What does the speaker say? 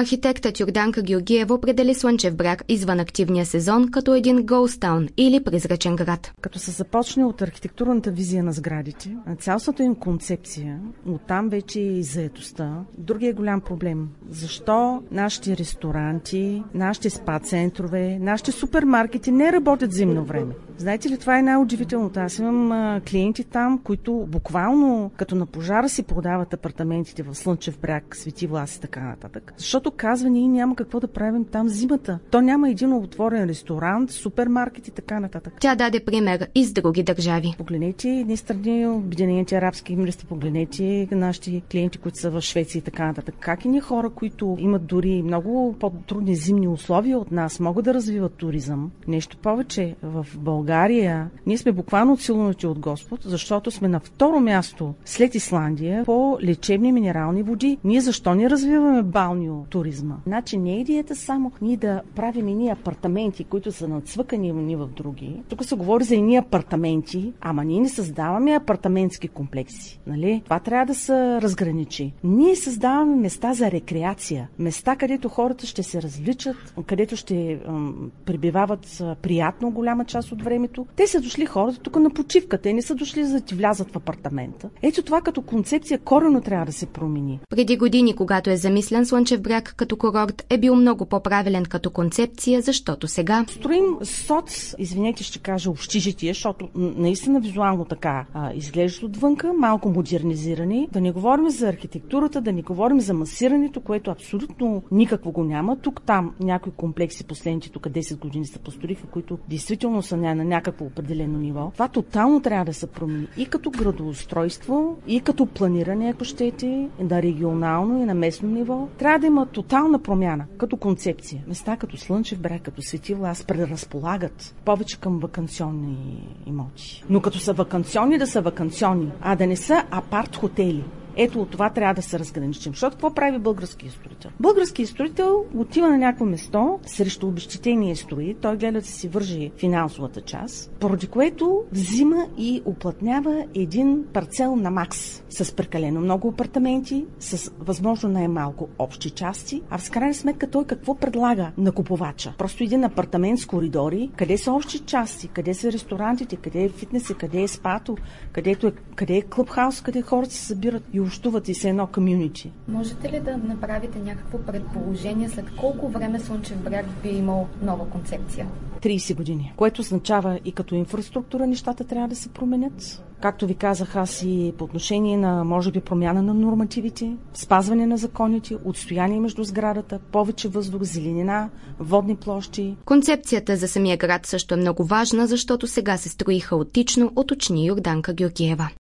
Архитектът Йорданка Георгиева определи Слънчев бряг извън активния сезон като един ghost town или призрачен град. Като се започне от архитектурната визия на сградите, на цялостната им концепция, оттам вече и заетостта. Другия голям проблем. Защо нашите ресторанти, нашите спа-центрове, нашите супермаркети не работят зимно време? Знаете ли, това е най-удивителното. Аз имам клиенти там, които буквално като на пожара си продават апартаментите в Слънчев бряг, Свети Влас и така нататък. Защото казва, ние няма какво да правим там зимата. То няма един отворен ресторант, супермаркет и така нататък. Тя даде пример и с други държави. Погледнете едни страни, Обединените арабски емирства, погледнете нашите клиенти, които са в Швеция и така нататък. Как и ние хора, които имат дори много по-трудни зимни условия от нас, могат да развиват туризъм. Нещо повече, в България ние сме буквално отсилнати от Господ, защото сме на второ място след Исландия по лечебни минерални води. Ние защо не развиваме балнеотуризма? Значи не е идеята само ние да правим едни апартаменти, които са нацвъкани ни в други. Тук се говори за едни апартаменти, ама ние не създаваме апартаментски комплекси. Нали? Това трябва да се разграничи. Ние създаваме места за рекреация. Места, където хората ще се развличат, където ще пребивават приятно голяма част от времето. Те са дошли хората тук на почивка. Те не са дошли за да ти влязат в апартамента. Ето това като концепция коренно трябва да се промени. Преди години, когато е замислен Слънчев бряг като курорт, е бил много по-правилен като концепция, защото сега строим извинете, ще кажа общежитие, защото наистина визуално така изглежда отвънка, малко модернизирани. Да не говорим за архитектурата, да не говорим за масирането, което абсолютно никакво го няма. Тук-там някои комплекси последните тук 10 години се построиха, които действително са на някакво определено ниво. Това тотално трябва да се промени и като градоустройство, и като планиране, ако щете, на регионално и на местно ниво. Трябва да има тотална промяна като концепция. Места като Слънчев бряг, като Свети Влас преразполагат повече към ваканционни имоти. Но като са ваканционни, да са ваканционни, а да не са апарт-хотели. Ето от това трябва да се разграничим. Защото какво прави българският строител? Българският строител отива на някакво место, срещу обезщетение строи, той гледа да си вържи финансовата част, поради което взима и уплътнява един парцел на макс с прекалено много апартаменти, с възможно най-малко общи части, а в крайна сметка той какво предлага на купувача? Просто един апартамент с коридори, къде са общи части, къде са ресторантите, къде е фитнеса, къде е спато, къде е клъбхаус, къде хората се събират и общуват и са едно комюнити. Можете ли да направите някакво предположение след колко време Слънчев бряг би имал нова концепция? 30 години, което означава и като инфраструктура нещата трябва да се променят. Както ви казах аз и по отношение на, може би, промяна на нормативите, спазване на законите, отстояние между сградата, повече въздух, зеленина, водни площи. Концепцията за самия град също е много важна, защото сега се строи хаотично, уточни Йорданка Георгиева.